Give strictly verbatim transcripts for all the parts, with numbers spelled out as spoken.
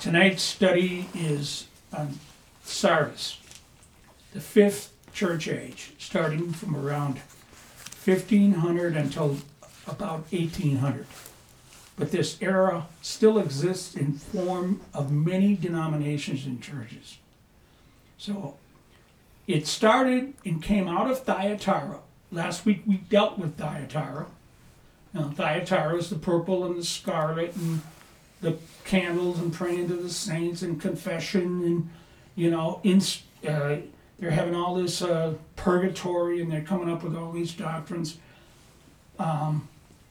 Tonight's study is on Sardis, the fifth church age, starting from around fifteen hundred until about eighteen hundred. But this era still exists in form of many denominations and churches. So it started and came out of Thyatira. Last week we dealt with Thyatira. Now, Thyatira is the purple and the scarlet and the candles and praying to the saints and confession and, you know, in, uh, they're having all this uh, purgatory and they're coming up with all these doctrines. Um,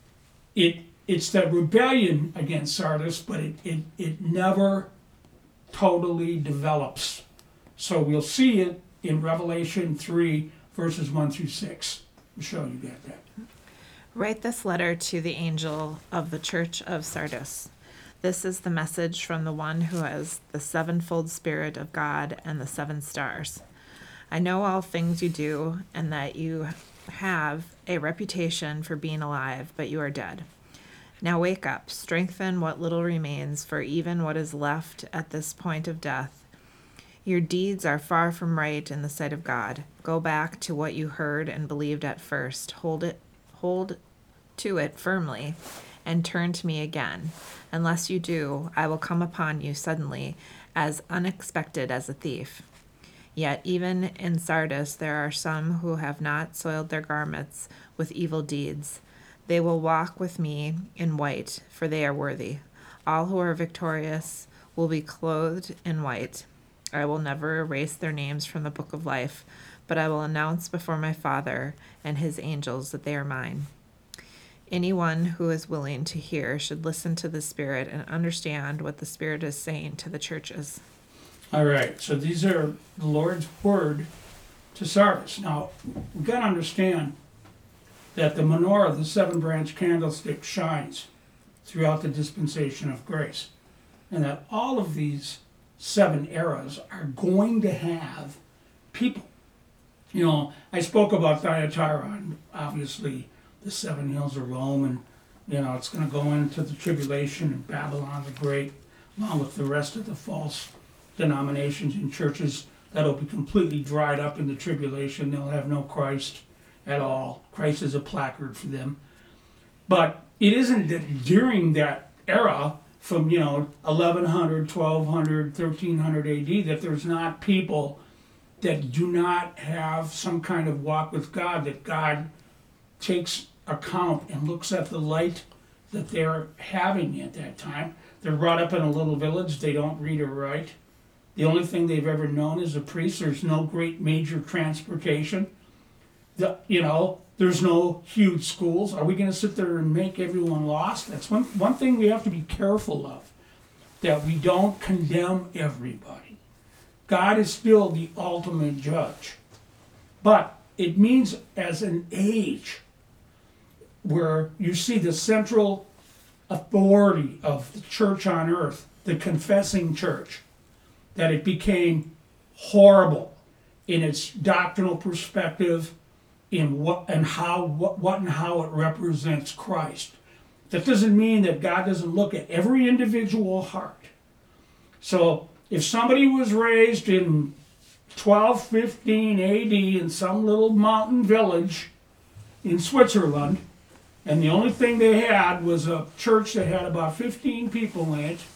it It's the rebellion against Sardis, but it, it, it never totally develops. So we'll see it in Revelation three, verses one through six. Michelle, you got that. Write this letter to the angel of the church of Sardis. This is the message from the one who has the sevenfold Spirit of God and the seven stars. I know all things you do, and that you have a reputation for being alive, but you are dead. Now wake up, strengthen what little remains, for even what is left at this point of death. Your deeds are far from right in the sight of God. Go back to what you heard and believed at first. Hold it, hold to it firmly, and turn to me again. Unless you do, I will come upon you suddenly, as unexpected as a thief. Yet even in Sardis there are some who have not soiled their garments with evil deeds. They will walk with me in white, for they are worthy. All who are victorious will be clothed in white. I will never erase their names from the book of life, but I will announce before my Father and his angels that they are mine. Anyone who is willing to hear should listen to the Spirit and understand what the Spirit is saying to the churches. All right, so these are the Lord's word to Sardis. Now, we've got to understand that the menorah, the seven-branch candlestick, shines throughout the dispensation of grace. And that all of these seven eras are going to have people. You know, I spoke about Thyatira, and obviously the seven hills of Rome, and, you know, it's going to go into the tribulation and Babylon the Great, along with the rest of the false denominations and churches that'll be completely dried up in the tribulation. They'll have no Christ at all. Christ is a placard for them. But it isn't that during that era, from, you know, eleven hundred, twelve hundred, thirteen hundred A D, that there's not people that do not have some kind of walk with God, that God takes account and looks at the light that they're having at that time. They're brought up in a little village. They don't read or write. The only thing they've ever known is a priest. There's no great major transportation. The, you know, there's no huge schools. Are we going to sit there and make everyone lost? That's one, one thing we have to be careful of, that we don't condemn everybody. God is still the ultimate judge. But it means as an age where you see the central authority of the church on earth, the confessing church, that it became horrible in its doctrinal perspective, in what and how what, what and how it represents Christ. That doesn't mean that God doesn't look at every individual heart. So if somebody was raised in twelve fifteen A D in some little mountain village in Switzerland, and the only thing they had was a church that had about fifteen people in it,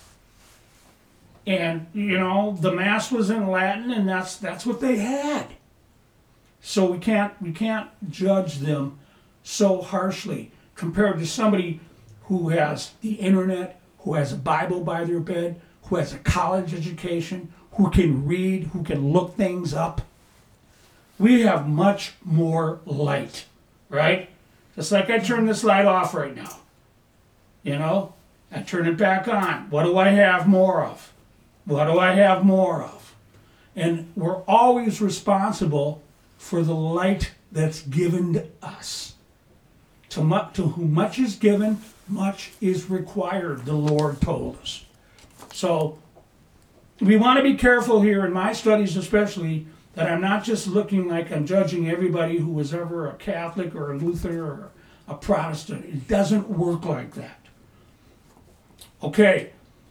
and, you know, the Mass was in Latin, and that's that's what they had. So we can't we can't judge them so harshly compared to somebody who has the internet, who has a Bible by their bed, who has a college education, who can read, who can look things up. We have much more light, right? Just like I turn this light off right now. You know, I turn it back on. What do I have more of? What do I have more of? And we're always responsible for the light that's given to us. To, mu- to whom much is given, much is required, the Lord told us. So we want to be careful here, in my studies especially, that I'm not just looking like I'm judging everybody who was ever a Catholic or a Lutheran or a Protestant. It doesn't work like that. Okay,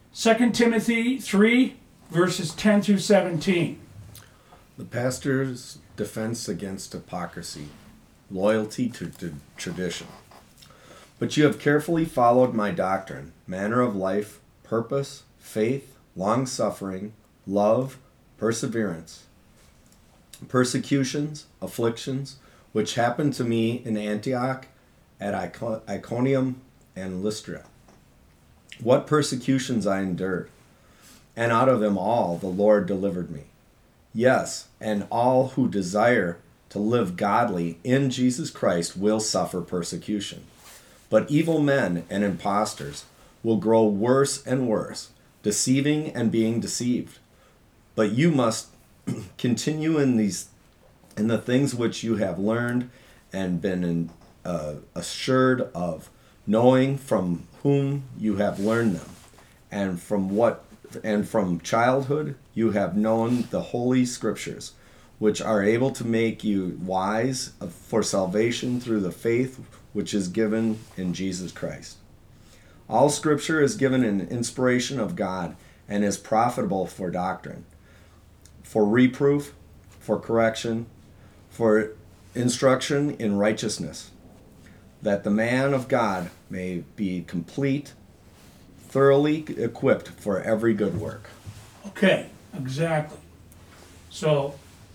Second Timothy three, verses ten through seventeen. The pastor's defense against hypocrisy, loyalty to, to tradition. But you have carefully followed my doctrine, manner of life, purpose, faith, long-suffering, love, perseverance, persecutions, afflictions, which happened to me in Antioch, at Icon- Iconium, and Lystra. What persecutions I endured, and out of them all the Lord delivered me. Yes, and all who desire to live godly in Jesus Christ will suffer persecution. But evil men and impostors will grow worse and worse, deceiving and being deceived. But you must continue in these, in the things which you have learned and been in, uh, assured of, knowing from whom you have learned them, and from what, and from childhood you have known the holy scriptures, which are able to make you wise for salvation through the faith which is given in Jesus Christ. All scripture is given in inspiration of God and is profitable for doctrine, for reproof, for correction, for instruction in righteousness, that the man of God may be complete, thoroughly equipped for every good work. Okay, exactly. So,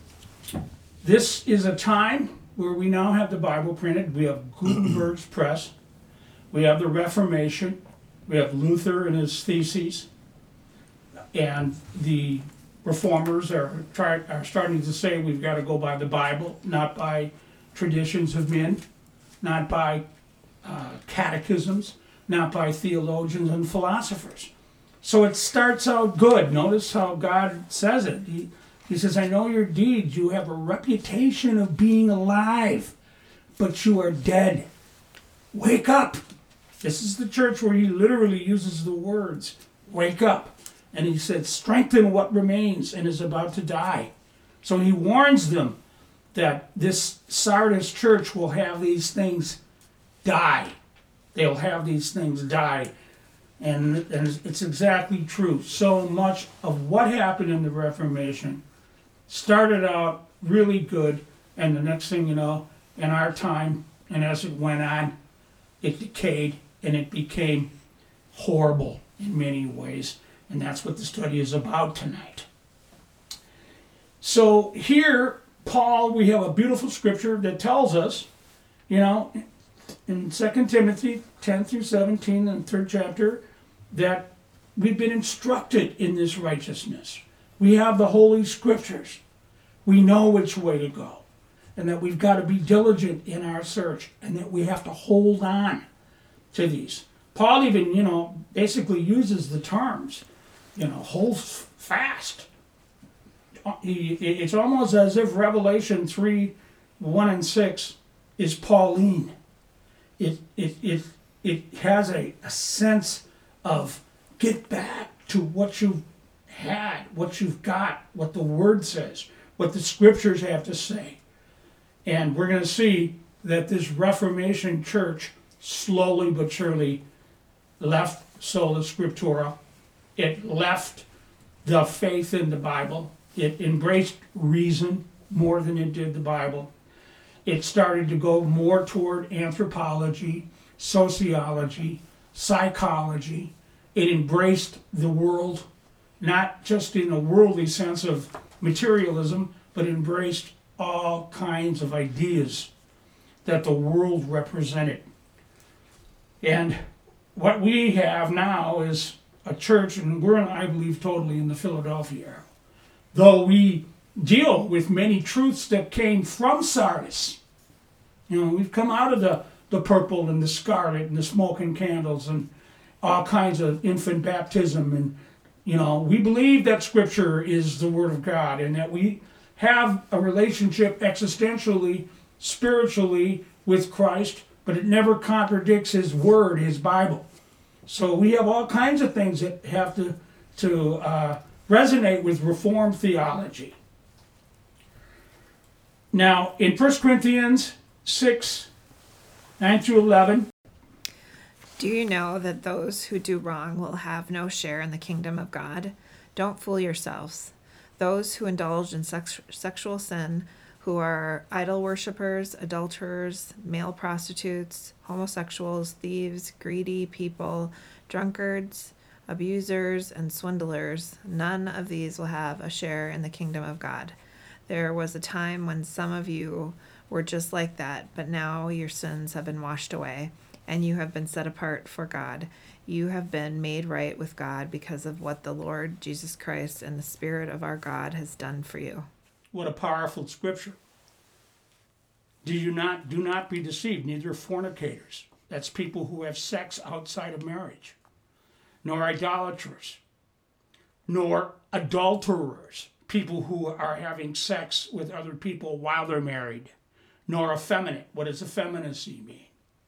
this is a time where we now have the Bible printed. We have Gutenberg's press. We have the Reformation. We have Luther and his theses. And the reformers are try, are starting to say we've got to go by the Bible, not by traditions of men, not by uh, catechisms, not by theologians and philosophers. So it starts out good. Notice how God says it. He, he says, I know your deeds. You have a reputation of being alive, but you are dead. Wake up. This is the church where he literally uses the words, wake up. And he said, strengthen what remains and is about to die. So he warns them that this Sardis church will have these things die. They'll have these things die. And, and it's exactly true. So much of what happened in the Reformation started out really good, and the next thing you know, in our time, and as it went on, it decayed and it became horrible in many ways. And that's what the study is about tonight. So here, Paul, we have a beautiful scripture that tells us, you know, in Second Timothy ten through seventeen, and third chapter, that we've been instructed in this righteousness. We have the Holy Scriptures. We know which way to go. And that we've got to be diligent in our search, and that we have to hold on to these. Paul even, you know, basically uses the terms, you know, hold fast. It's almost as if Revelation three, one and six is Pauline. It, it, it, it has a, a sense of get back to what you've had, what you've got, what the Word says, what the Scriptures have to say. And we're going to see that this Reformation church slowly but surely left sola scriptura. It left the faith in the Bible. It embraced reason more than it did the Bible. It started to go more toward anthropology, sociology, psychology. It embraced the world, not just in a worldly sense of materialism, but embraced all kinds of ideas that the world represented. And what we have now is a church, and we're, I believe, totally in the Philadelphia era. Though we deal with many truths that came from Sardis. You know, we've come out of the, the purple and the scarlet and the smoking candles and all kinds of infant baptism. And, you know, we believe that Scripture is the Word of God and that we have a relationship existentially, spiritually with Christ, but it never contradicts His Word, His Bible. So we have all kinds of things that have to, to uh, resonate with Reformed theology. Now, in First Corinthians six, nine through eleven. Do you know that those who do wrong will have no share in the kingdom of God? Don't fool yourselves. Those who indulge in sex- sexual sin, who are idol worshippers, adulterers, male prostitutes, homosexuals, thieves, greedy people, drunkards, abusers, and swindlers, none of these will have a share in the kingdom of God. There was a time when some of you were just like that, but now your sins have been washed away, and you have been set apart for God. You have been made right with God because of what the Lord Jesus Christ and the Spirit of our God has done for you. What a powerful scripture. Do you not do not be deceived, neither fornicators. That's people who have sex outside of marriage, nor idolaters, nor adulterers, people who are having sex with other people while they're married, nor effeminate. What does effeminacy mean?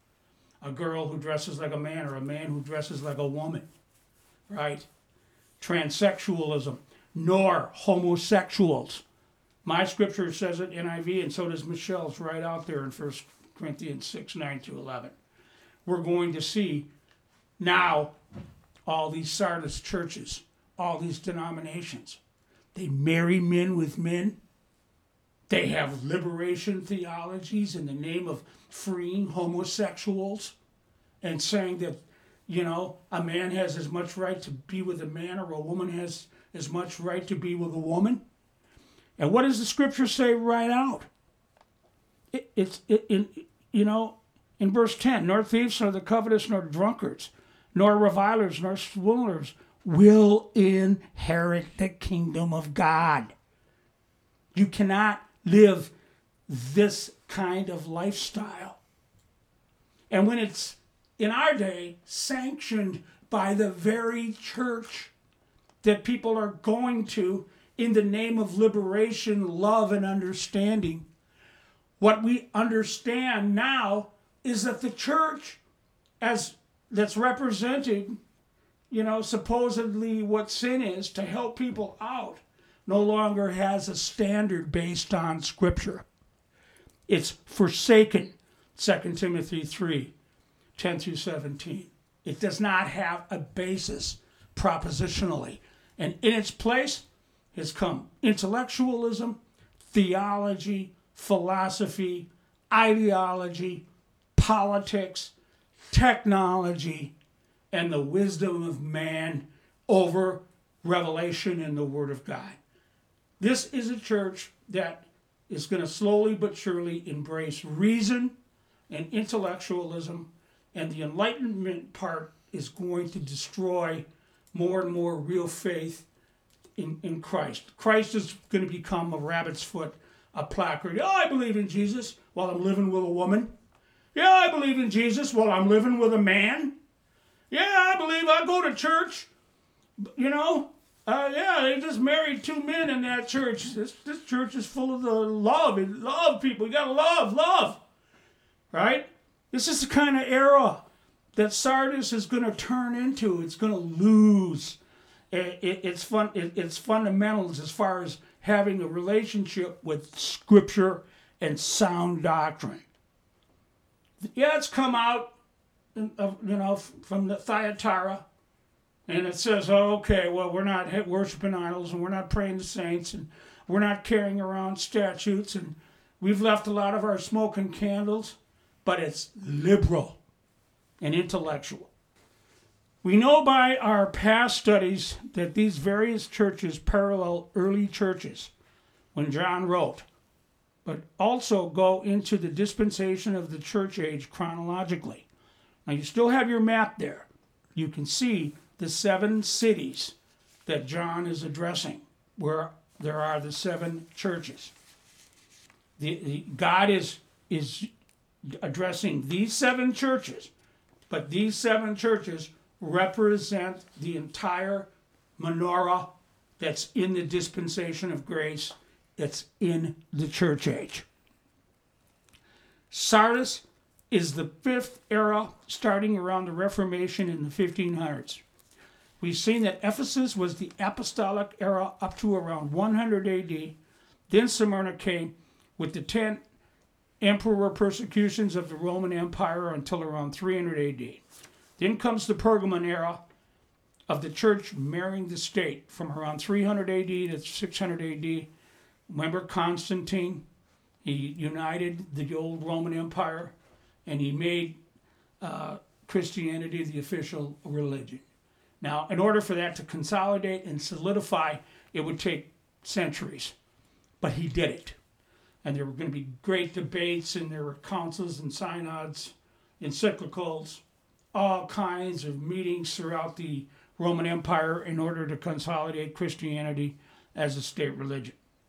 A girl who dresses like a man or a man who dresses like a woman, right? Transsexualism, nor homosexuals. My scripture says it, N I V, and so does Michelle's right out there in First Corinthians six, nine to eleven. We're going to see now all these Sardis churches, all these denominations. They marry men with men. They have liberation theologies in the name of freeing homosexuals and saying that, you know, a man has as much right to be with a man or a woman has as much right to be with a woman. And what does the scripture say right out? It, it's, it, in, you know, in verse ten, nor thieves, nor the covetous, nor drunkards, nor revilers, nor swindlers will inherit the kingdom of God. You cannot live this kind of lifestyle. And when it's, in our day, sanctioned by the very church that people are going to in the name of liberation, love, and understanding, what we understand now is that the church, as that's represented, you know, supposedly what sin is to help people out, no longer has a standard based on Scripture. It's forsaken, Second Timothy three, ten through seventeen. It does not have a basis propositionally. And in its place has come intellectualism, theology, philosophy, ideology, politics, technology, and the wisdom of man over revelation in the Word of God. This is a church that is going to slowly but surely embrace reason and intellectualism, and the Enlightenment part is going to destroy more and more real faith in, in Christ. Christ is going to become a rabbit's foot, a placard. Oh, I believe in Jesus while I'm living with a woman. Yeah, I believe in Jesus while I'm living with a man. Yeah, I believe I go to church. You know, uh, yeah, they just married two men in that church. This, this church is full of the love. And love people. You got to love, love. Right? This is the kind of era that Sardis is going to turn into. It's going to lose it, it, its, fun, it, its fundamentals as far as having a relationship with Scripture and sound doctrine. Yeah, it's come out, you know, from the Thyatira, and it says, oh, okay, well, we're not worshiping idols, and we're not praying to saints, and we're not carrying around statutes, and we've left a lot of our smoking candles, but it's liberal and intellectual. We know by our past studies that these various churches parallel early churches when John wrote, but also go into the dispensation of the church age chronologically. Now you still have your map there. You can see the seven cities that John is addressing, where there are the seven churches. The, the, God is, is addressing these seven churches, but these seven churches represent the entire menorah that's in the dispensation of grace, that's in the church age. Sardis is the fifth era, starting around the Reformation in the fifteen hundreds. We've seen that Ephesus was the apostolic era up to around one hundred A D. Then Smyrna came with the ten emperor persecutions of the Roman Empire until around three hundred A D. Then comes the Pergamon era of the church marrying the state from around three hundred A D to six hundred A D. Remember Constantine? He united the old Roman Empire, and he made uh, Christianity the official religion. Now, in order for that to consolidate and solidify, it would take centuries. But he did it. And there were going to be great debates, and there were councils and synods, encyclicals, all kinds of meetings throughout the Roman Empire in order to consolidate Christianity as a state religion.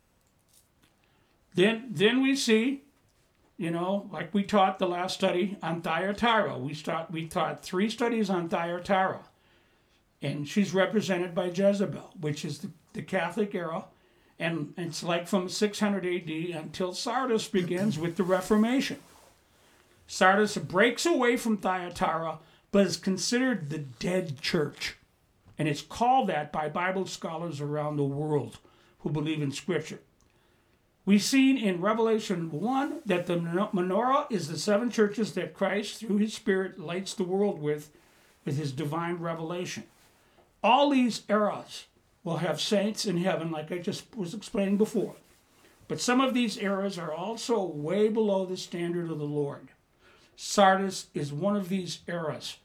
Then, then we see, you know, like we taught the last study on Thyatira. We, start, we taught three studies on Thyatira. And she's represented by Jezebel, which is the, the Catholic era. And it's like from six hundred A D until Sardis begins with the Reformation. Sardis breaks away from Thyatira, but is considered the dead church. And it's called that by Bible scholars around the world who believe in Scripture. We've seen in Revelation one that the menorah is the seven churches that Christ, through his Spirit, lights the world with, with his divine revelation. All these eras will have saints in heaven, like I just was explaining before. But some of these eras are also way below the standard of the Lord. Sardis is one of these eras.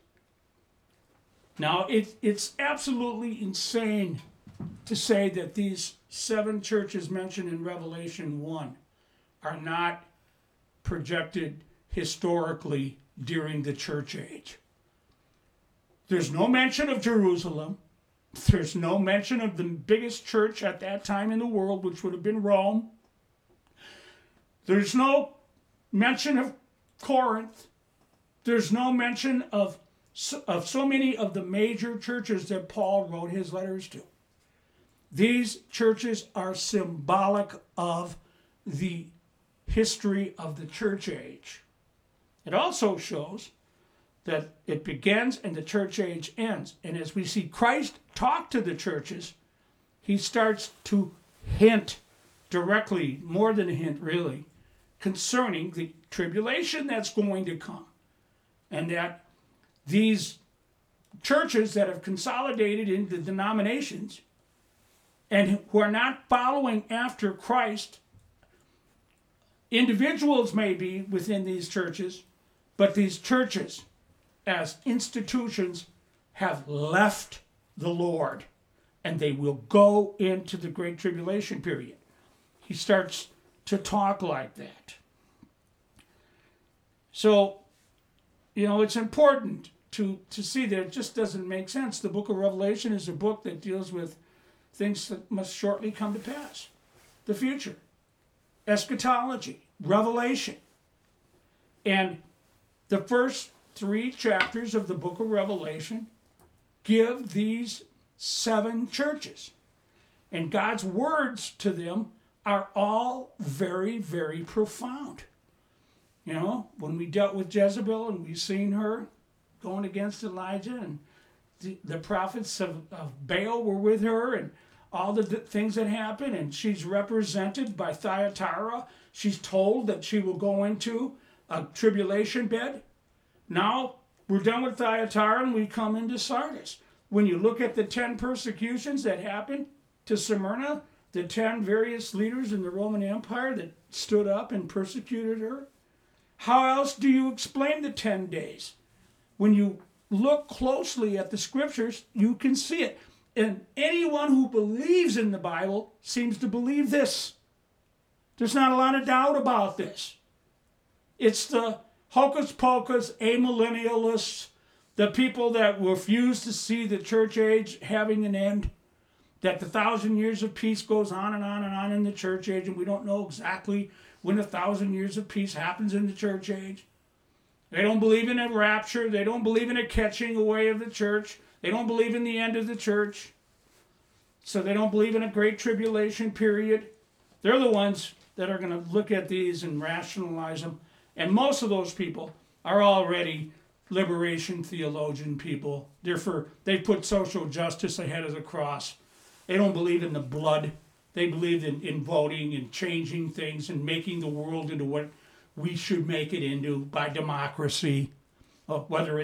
Now, it, it's absolutely insane to say that these seven churches mentioned in Revelation one are not projected historically during the church age. There's no mention of Jerusalem. There's no mention of the biggest church at that time in the world, which would have been Rome. There's no mention of Corinth. There's no mention of, of so many of the major churches that Paul wrote his letters to. These churches are symbolic of the history of the church age. It also shows that it begins and the church age ends. And as we see Christ talk to the churches, he starts to hint directly, more than a hint really, concerning the tribulation that's going to come. And that these churches that have consolidated into denominations and who are not following after Christ, individuals may be within these churches, but these churches as institutions have left the Lord, and they will go into the Great Tribulation period. He starts to talk like that. So, you know, it's important to, to see that it just doesn't make sense. The book of Revelation is a book that deals with things that must shortly come to pass. The future, eschatology, revelation. And the first three chapters of the book of Revelation give these seven churches. And God's words to them are all very, very profound. You know, when we dealt with Jezebel and we've seen her going against Elijah, and the, the prophets of, of Baal were with her, and all the things that happen, and she's represented by Thyatira. She's told that she will go into a tribulation bed. Now we're done with Thyatira and we come into Sardis. When you look at the ten persecutions that happened to Smyrna, the ten various leaders in the Roman Empire that stood up and persecuted her, how else do you explain the ten days? When you look closely at the scriptures, you can see it. And anyone who believes in the Bible seems to believe this. There's not a lot of doubt about this. It's the hocus pocus amillennialists, the people that refuse to see the church age having an end, that the thousand years of peace goes on and on and on in the church age, and we don't know exactly when a thousand years of peace happens in the church age. They don't believe in a rapture. They don't believe in a catching away of the church. They don't believe in the end of the church. So they don't believe in a great tribulation period. They're the ones that are going to look at these and rationalize them. And most of those people are already liberation theologian people. They're for, they put social justice ahead of the cross. They don't believe in the blood. They believe in, in voting and changing things and making the world into what we should make it into by democracy. Uh, whether it's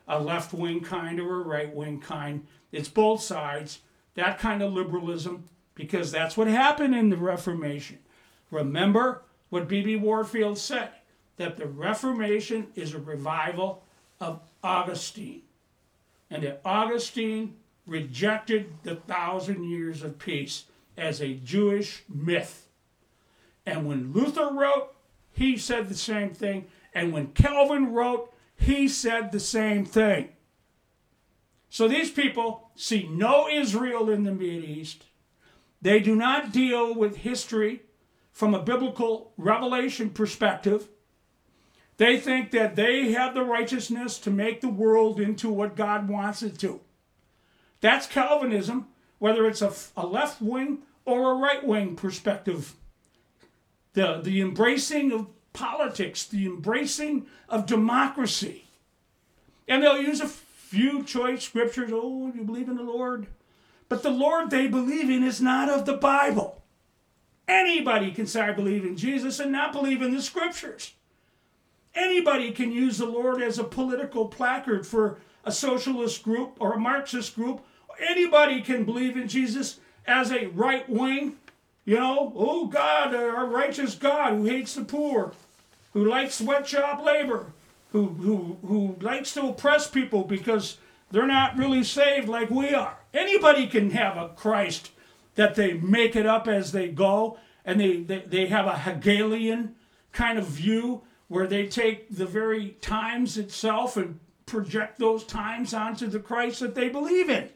a left-wing kind or a right-wing kind. It's both sides, that kind of liberalism, because that's what happened in the Reformation. Remember what B B Warfield said, that the Reformation is a revival of Augustine. And that Augustine rejected the thousand years of peace as a Jewish myth. And when Luther wrote, he said the same thing. And when Calvin wrote, he said the same thing. So these people see no Israel in the Mideast. They do not deal with history from a biblical revelation perspective. They think that they have the righteousness to make the world into what God wants it to. That's Calvinism, whether it's a, a left-wing or a right-wing perspective. The, the embracing of politics, the embracing of democracy. And they'll use a few choice scriptures. Oh, you believe in the Lord? But the Lord they believe in is not of the Bible. Anybody can say, I believe in Jesus, and not believe in the scriptures. Anybody can use the Lord as a political placard for a socialist group or a Marxist group. Anybody can believe in Jesus as a right wing. You know, oh God, our righteous God who hates the poor, who likes sweatshop labor, who, who, who likes to oppress people because they're not really saved like we are. Anybody can have a Christ that they make it up as they go, and they, they, they have a Hegelian kind of view where they take the very times itself and project those times onto the Christ that they believe in.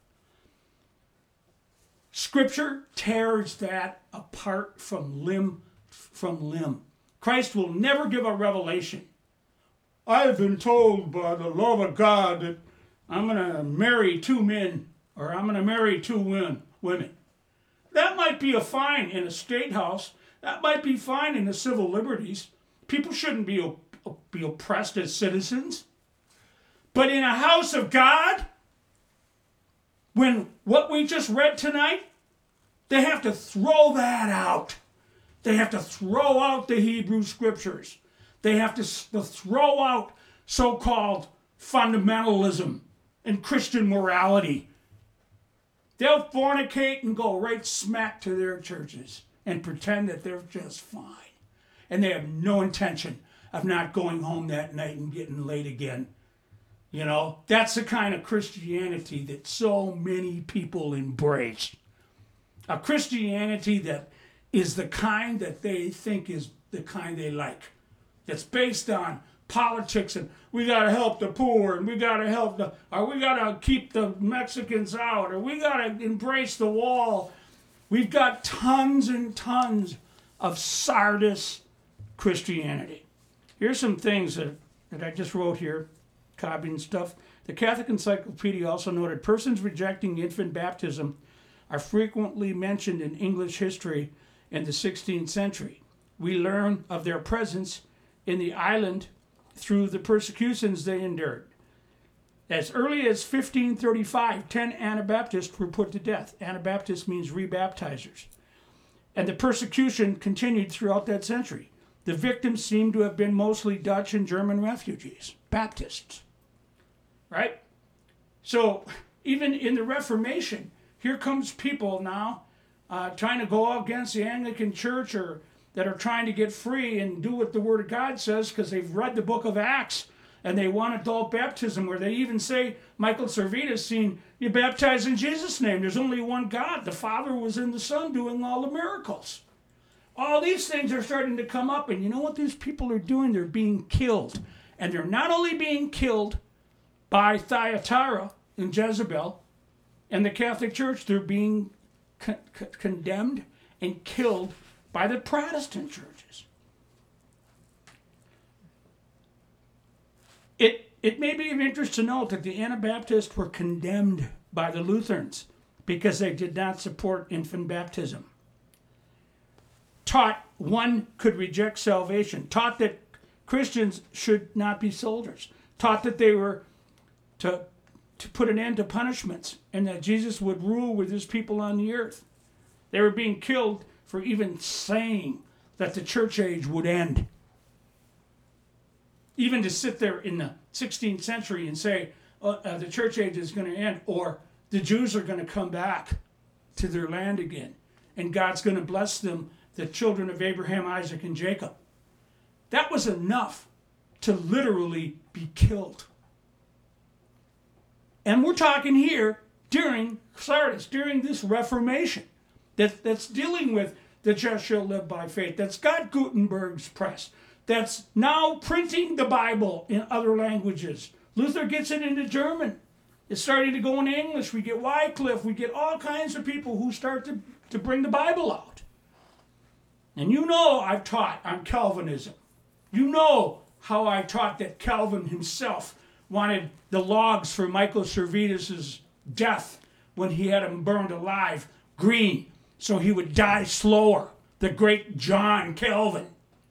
Scripture tears that apart from limb from limb. Christ will never give a revelation. I've been told by the love of God that I'm going to marry two men, or I'm going to marry two women. That might be a fine in a state house. That might be fine in the civil liberties. People shouldn't be, op- be oppressed as citizens. But in a house of God, when what we just read tonight, they have to throw that out. They have to throw out the Hebrew scriptures. They have to, to throw out so-called fundamentalism and Christian morality. They'll fornicate and go right smack to their churches and pretend that they're just fine. And they have no intention of not going home that night and getting late again. You know, that's the kind of Christianity that so many people embrace. A Christianity that is the kind that they think is the kind they like. That's based on politics and we got to help the poor and we got to help the, or we got to keep the Mexicans out, or we got to embrace the wall. We've got tons and tons of Sardis Christianity. Here's some things that, that I just wrote here, copying stuff. The Catholic Encyclopedia also noted persons rejecting infant baptism are frequently mentioned in English history in the sixteenth century. We learn of their presence in the island through the persecutions they endured. As early as fifteen thirty-five, ten Anabaptists were put to death. Anabaptist means rebaptizers. And the persecution continued throughout that century. The victims seem to have been mostly Dutch and German refugees, Baptists, right? So even in the Reformation, here comes people now uh, trying to go against the Anglican Church, or that are trying to get free and do what the Word of God says because they've read the book of Acts and they want adult baptism, where they even say, Michael Servetus seen, you baptize in Jesus' name. There's only one God. The Father was in the Son doing all the miracles. All these things are starting to come up, and you know what these people are doing? They're being killed. And they're not only being killed by Thyatira and Jezebel and the Catholic Church, they're being con- con- condemned and killed by the Protestant churches. It, it may be of interest to note that the Anabaptists were condemned by the Lutherans because they did not support infant baptism. Taught one could reject salvation. Taught that Christians should not be soldiers. Taught that they were to, to put an end to punishments and that Jesus would rule with his people on the earth. They were being killed for even saying that the church age would end. even to sit there in the sixteenth century and say uh, uh, the church age is going to end, or the Jews are going to come back to their land again, and God's going to bless them, the children of Abraham, Isaac, and Jacob. That was enough to literally be killed. And we're talking here during Sardis, during this Reformation, that, that's dealing with the just shall live by faith, that's got Gutenberg's press, that's now printing the Bible in other languages. Luther gets it into German. It's starting to go into English. We get Wycliffe. We get all kinds of people who start to, to bring the Bible out. And you know I've taught on Calvinism. You know how I taught that Calvin himself wanted the logs for Michael Servetus's death when he had him burned alive green so he would die slower. The great John Calvin.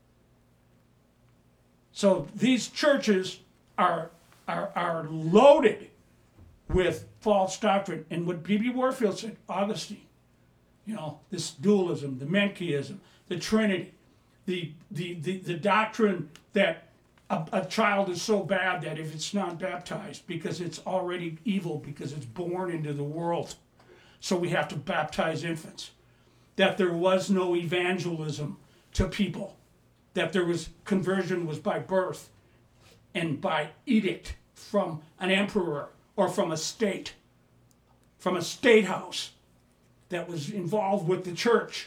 So these churches are, are, are loaded with false doctrine. And what B B Warfield said, Augustine, you know, this dualism, the Manichaeism, the Trinity, the, the, the, the doctrine that a, a child is so bad that if it's not baptized, because it's already evil, because it's born into the world, so we have to baptize infants. That there was no evangelism to people. That there was conversion was by birth and by edict from an emperor or from a state, from a state house that was involved with the church.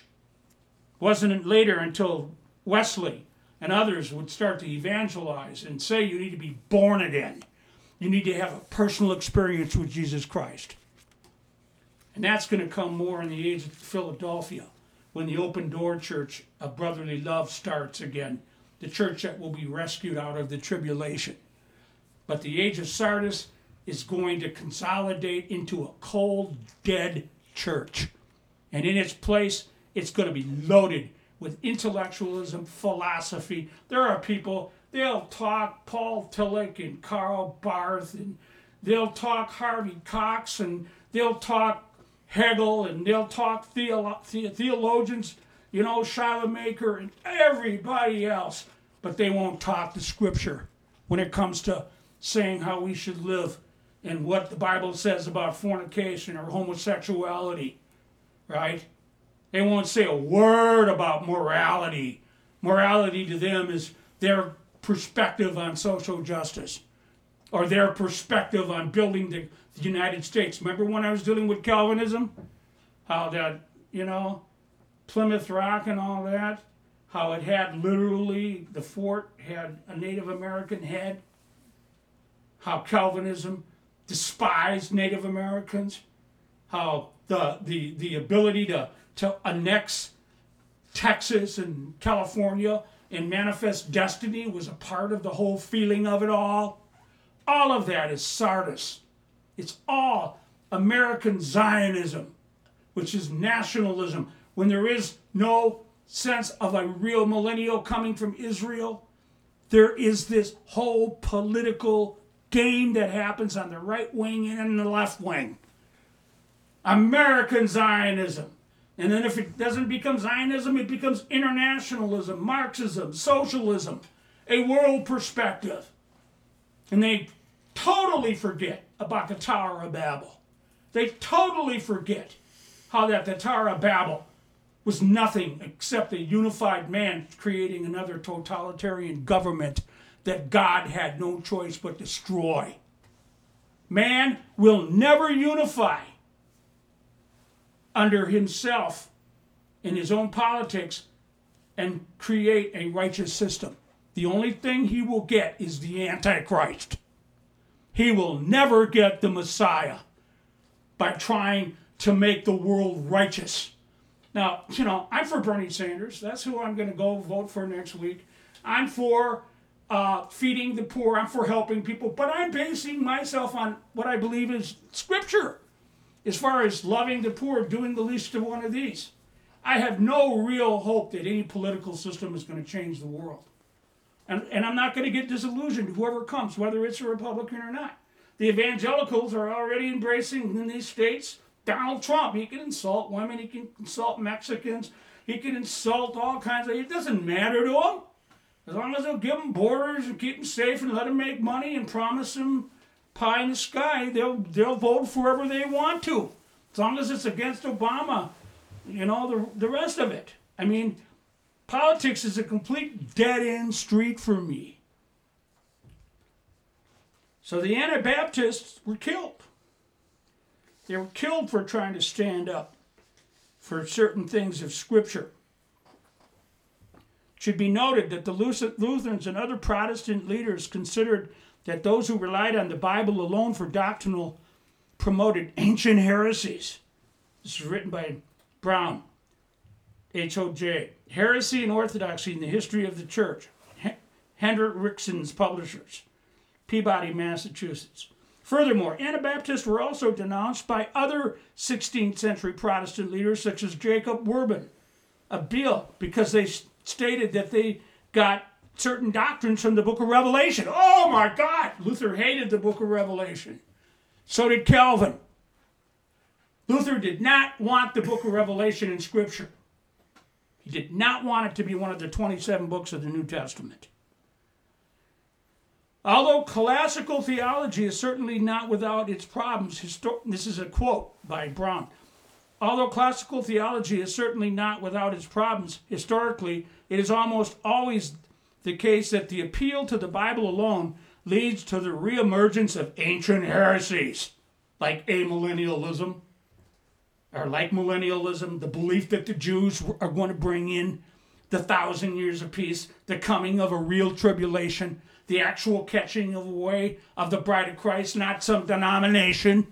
Wasn't later until Wesley and others would start to evangelize and say you need to be born again. You need to have a personal experience with Jesus Christ. And that's going to come more in the age of Philadelphia, when the open door church of brotherly love starts again, the church that will be rescued out of the tribulation. But the age of Sardis is going to consolidate into a cold, dead church. And in its place, it's going to be loaded with intellectualism, philosophy. There are people, they'll talk Paul Tillich and Karl Barth, and they'll talk Harvey Cox, and they'll talk Hegel, and they'll talk theolo- the- theologians, you know, Schleiermacher and everybody else, but they won't talk the scripture when it comes to saying how we should live and what the Bible says about fornication or homosexuality, right? They won't say a word about morality. Morality to them is their perspective on social justice, or their perspective on building the, the United States. Remember when I was dealing with Calvinism? How that, you know, Plymouth Rock and all that, how it had literally, the fort had a Native American head, how Calvinism despised Native Americans, how the the, the ability to, to annex Texas and California and manifest destiny was a part of the whole feeling of it all. All of that is Sardis. It's all American Zionism, which is nationalism, when there is no sense of a real millennial coming from Israel. There is this whole political game that happens on the right wing and the left wing. American Zionism. And then if it doesn't become Zionism, it becomes internationalism, Marxism, socialism, a world perspective. And they totally forget about the Tower of Babel. They totally forget how that the Tower of Babel was nothing except a unified man creating another totalitarian government that God had no choice but destroy. Man will never unify under himself in his own politics and create a righteous system. The only thing he will get is the Antichrist. He will never get the Messiah by trying to make the world righteous. Now, you know, I'm for Bernie Sanders. That's who I'm going to go vote for next week. I'm for uh, feeding the poor. I'm for helping people. But I'm basing myself on what I believe is Scripture. As far as loving the poor, doing the least of one of these. I have no real hope that any political system is going to change the world. And, and I'm not going to get disillusioned, whoever comes, whether it's a Republican or not. The evangelicals are already embracing in these states Donald Trump. He can insult women, he can insult Mexicans, he can insult all kinds of, it doesn't matter to him. As long as they'll give them borders and keep them safe and let them make money and promise them pie in the sky, they'll they'll vote for whoever they want to. As long as it's against Obama, you know, the, the rest of it. I mean, politics is a complete dead-end street for me. So the Anabaptists were killed. They were killed for trying to stand up for certain things of Scripture. It should be noted that the Lutherans and other Protestant leaders considered that those who relied on the Bible alone for doctrinal promoted ancient heresies. This is written by Brown, H O J. Heresy and Orthodoxy in the History of the Church. Hendrickson's Publishers, Peabody, Massachusetts. Furthermore, Anabaptists were also denounced by other sixteenth century Protestant leaders such as Jacob Werban of Biel because they stated that they got certain doctrines from the book of Revelation. Oh my God! Luther hated the book of Revelation. So did Calvin. Luther did not want the book of Revelation in Scripture. He did not want it to be one of the twenty-seven books of the New Testament. Although classical theology is certainly not without its problems, histor- this is a quote by Brown. Although classical theology is certainly not without its problems, historically, it is almost always the case that the appeal to the Bible alone leads to the reemergence of ancient heresies, like amillennialism, or like millennialism, the belief that the Jews are going to bring in the thousand years of peace, the coming of a real tribulation, the actual catching away of the bride of Christ, not some denomination.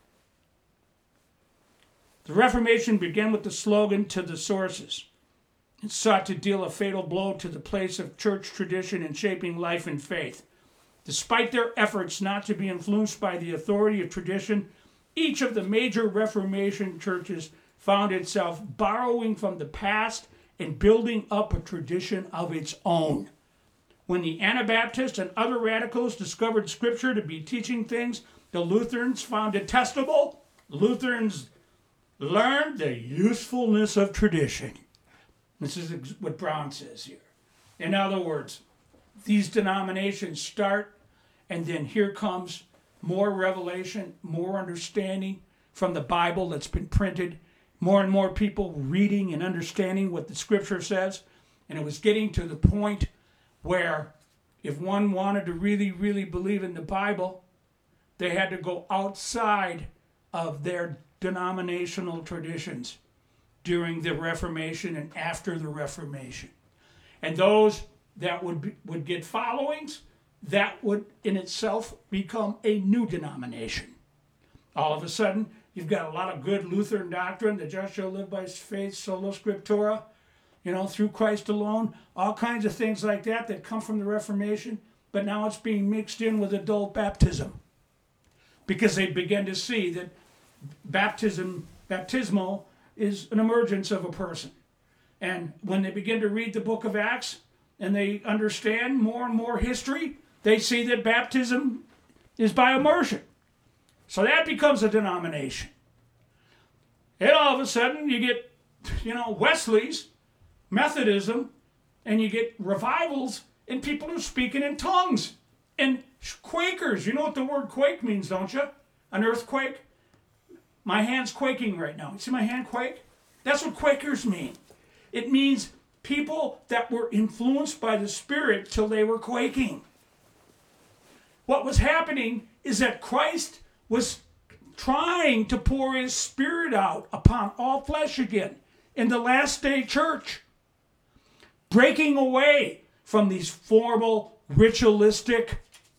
The Reformation began with the slogan, "To the sources." It sought to deal a fatal blow to the place of church tradition in shaping life and faith. Despite their efforts not to be influenced by the authority of tradition, each of the major Reformation churches found itself borrowing from the past and building up a tradition of its own. When the Anabaptists and other radicals discovered Scripture to be teaching things the Lutherans found detestable, Lutherans learned the usefulness of tradition. This is what Brown says here. In other words, these denominations start, and then here comes more revelation, more understanding from the Bible that's been printed, more and more people reading and understanding what the Scripture says. And it was getting to the point where if one wanted to really, really believe in the Bible, they had to go outside of their denominational traditions during the Reformation and after the Reformation. And those that would be, would get followings, that would in itself become a new denomination. All of a sudden, you've got a lot of good Lutheran doctrine, the just shall live by faith, sola scriptura, you know, through Christ alone, all kinds of things like that that come from the Reformation, but now it's being mixed in with adult baptism because they begin to see that baptism, baptismal is an emergence of a person. And when they begin to read the book of Acts and they understand more and more history, they see that baptism is by immersion. So that becomes a denomination. And all of a sudden you get, you know, Wesley's, Methodism, and you get revivals, and people are speaking in tongues. And Quakers, you know what the word quake means, don't you? An earthquake? My hand's quaking right now. You see my hand quake? That's what Quakers mean. It means people that were influenced by the Spirit till they were quaking. What was happening is that Christ was trying to pour his Spirit out upon all flesh again in the last day church, breaking away from these formal, ritualistic,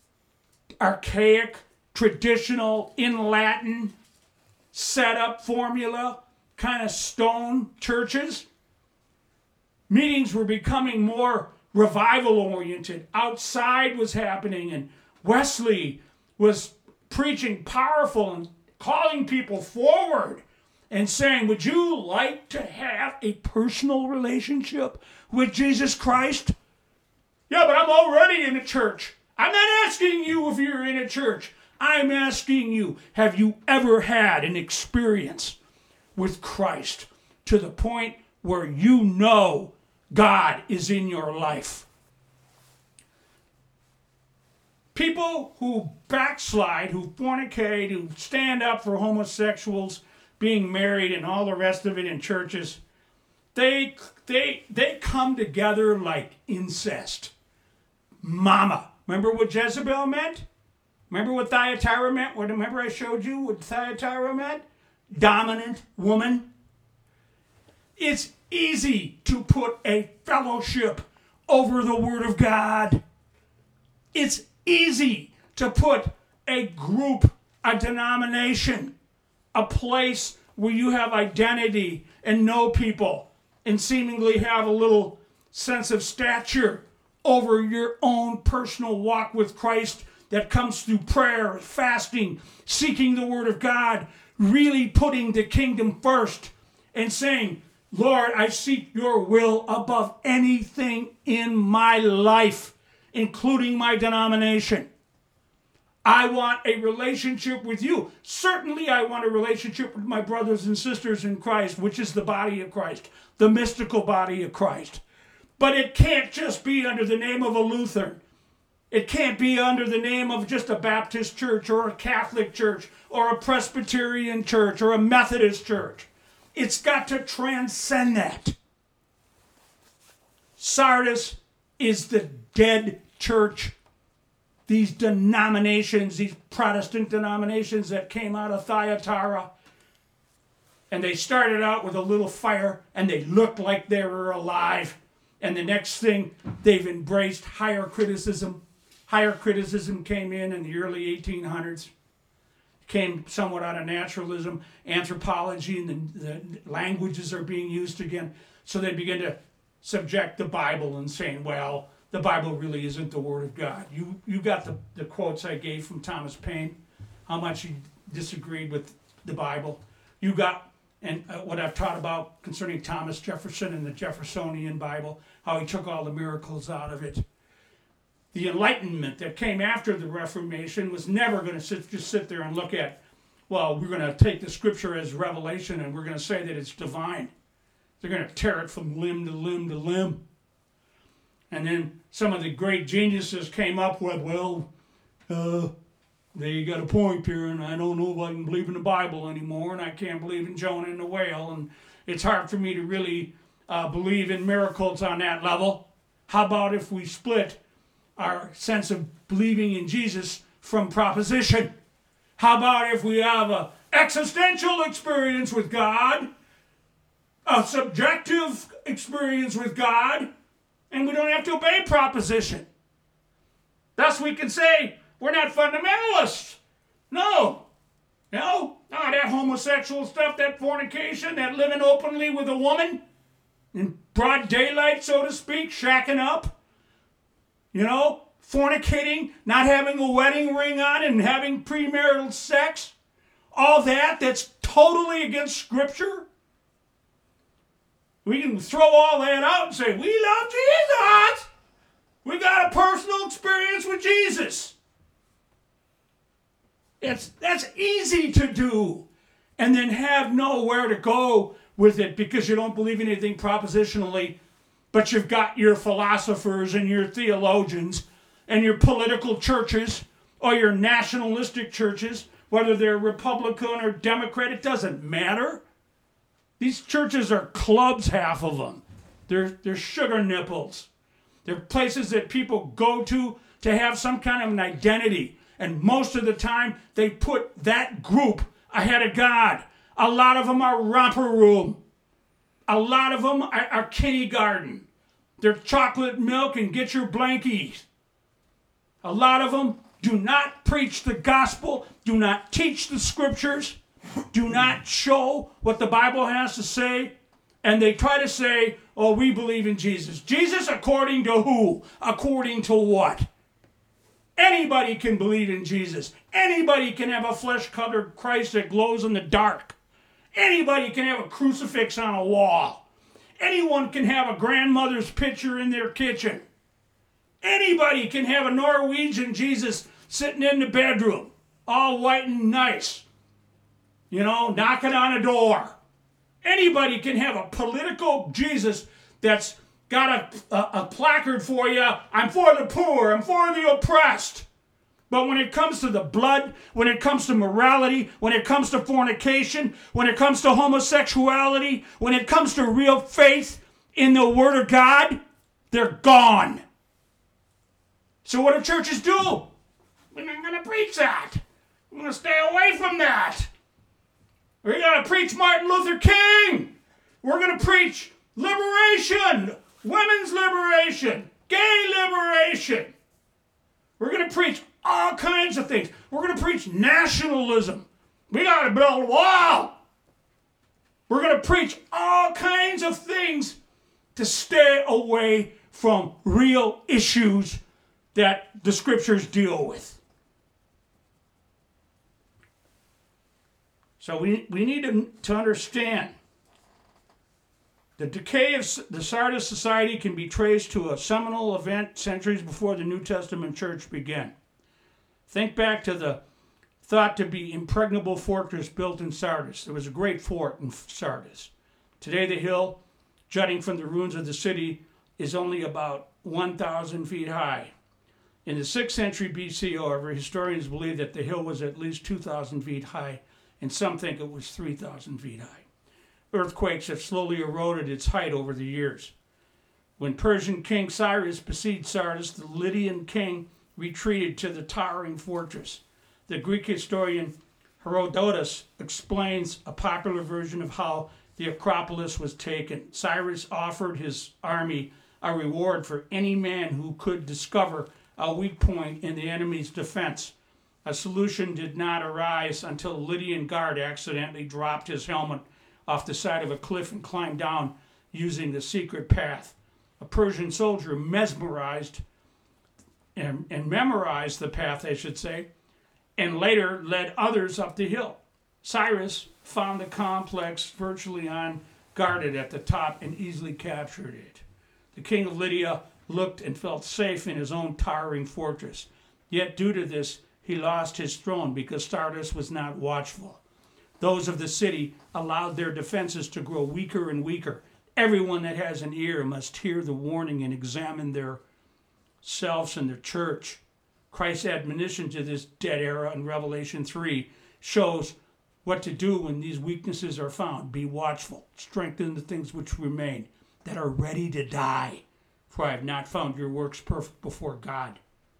archaic, traditional, in Latin, set up formula, kind of stone churches. Meetings were becoming more revival oriented. Outside was happening, and Wesley was preaching powerful and calling people forward and saying, would you like to have a personal relationship with Jesus Christ? Yeah, but I'm already in a church. I'm not asking you if you're in a church. I'm asking you, have you ever had an experience with Christ to the point where you know God is in your life? People who backslide, who fornicate, who stand up for homosexuals being married and all the rest of it in churches, they they they come together like incest. Mama. Remember what Jezebel meant? Remember what Thyatira meant? Remember I showed you what Thyatira meant? Dominant woman. It's easy to put a fellowship over the Word of God. It's easy to put a group, a denomination, a place where you have identity and know people and seemingly have a little sense of stature over your own personal walk with Christ that comes through prayer, fasting, seeking the Word of God, really putting the kingdom first and saying, Lord, I seek your will above anything in my life, including my denomination. I want a relationship with you. Certainly I want a relationship with my brothers and sisters in Christ, which is the body of Christ, the mystical body of Christ. But it can't just be under the name of a Lutheran. It can't be under the name of just a Baptist church or a Catholic church or a Presbyterian church or a Methodist church. It's got to transcend that. Sardis is the dead church. These denominations, these Protestant denominations that came out of Thyatira, and they started out with a little fire, and they looked like they were alive. And the next thing, they've embraced higher criticism. Higher criticism came in in the early eighteen hundreds. Came somewhat out of naturalism, anthropology, and the, the languages are being used again. So they begin to subject the Bible and saying, well, the Bible really isn't the Word of God. You you got the, the quotes I gave from Thomas Paine, how much he disagreed with the Bible. You got, and uh, what I've taught about concerning Thomas Jefferson and the Jeffersonian Bible, how he took all the miracles out of it. The Enlightenment that came after the Reformation was never going to sit, just sit there and look at, well, we're going to take the Scripture as revelation and we're going to say that it's divine. They're going to tear it from limb to limb to limb. And then some of the great geniuses came up with, well, uh, they got a point here, and I don't know if I can believe in the Bible anymore, and I can't believe in Jonah and the whale, and it's hard for me to really uh, believe in miracles on that level. How about if we split our sense of believing in Jesus from proposition? How about if we have an existential experience with God, a subjective experience with God, and we don't have to obey proposition? Thus we can say we're not fundamentalists. No. No. No, that homosexual stuff, that fornication, that living openly with a woman in broad daylight, so to speak, shacking up, you know, fornicating, not having a wedding ring on and having premarital sex, all that, that's totally against Scripture. We can throw all that out and say, we love Jesus. We got a personal experience with Jesus. It's, that's easy to do. And then have nowhere to go with it because you don't believe anything propositionally, but you've got your philosophers and your theologians and your political churches or your nationalistic churches, whether they're Republican or Democrat, it doesn't matter. These churches are clubs, half of them. They're, they're sugar nipples. They're places that people go to to have some kind of an identity. And most of the time, they put that group ahead of God. A lot of them are romper room. A lot of them are, are kindergarten. They're chocolate milk and get your blankies. A lot of them do not preach the gospel, do not teach the Scriptures, do not show what the Bible has to say, and they try to say, oh, we believe in Jesus. Jesus according to who? According to what? Anybody can believe in Jesus. Anybody can have a flesh-colored Christ that glows in the dark. Anybody can have a crucifix on a wall. Anyone can have a grandmother's picture in their kitchen. Anybody can have a Norwegian Jesus sitting in the bedroom, all white and nice, you know, knocking on a door. Anybody can have a political Jesus that's got a, a, a placard for you. I'm for the poor. I'm for the oppressed. But when it comes to the blood, when it comes to morality, when it comes to fornication, when it comes to homosexuality, when it comes to real faith in the Word of God, they're gone. So what do churches do? We're not going to preach that. We're going to stay away from that. We're going to preach Martin Luther King. We're going to preach liberation, women's liberation, gay liberation. We're going to preach all kinds of things. We're going to preach nationalism. We got to build a wall. We're going to preach all kinds of things to stay away from real issues that the scriptures deal with. So we, we need to, to understand the decay of the Sardis society can be traced to a seminal event centuries before the New Testament church began. Think back to the thought to be impregnable fortress built in Sardis. There was a great fort in Sardis. Today the hill, jutting from the ruins of the city, is only about one thousand feet high. In the sixth century B C, however, historians believe that the hill was at least two thousand feet high, and some think it was three thousand feet high. Earthquakes have slowly eroded its height over the years. When Persian King Cyrus besieged Sardis, the Lydian king retreated to the towering fortress. The Greek historian Herodotus explains a popular version of how the Acropolis was taken. Cyrus offered his army a reward for any man who could discover a weak point in the enemy's defense. A solution did not arise until a Lydian guard accidentally dropped his helmet off the side of a cliff and climbed down using the secret path. A Persian soldier mesmerized and, and memorized the path, I should say, and later led others up the hill. Cyrus found the complex virtually unguarded at the top and easily captured it. The king of Lydia looked and felt safe in his own towering fortress. Yet due to this, he lost his throne because Sardis was not watchful. Those of the city allowed their defenses to grow weaker and weaker. Everyone that has an ear must hear the warning and examine their selves and their church. Christ's admonition to this dead era in Revelation three shows what to do when these weaknesses are found. Be watchful, strengthen the things which remain, that are ready to die, for I have not found your works perfect before God.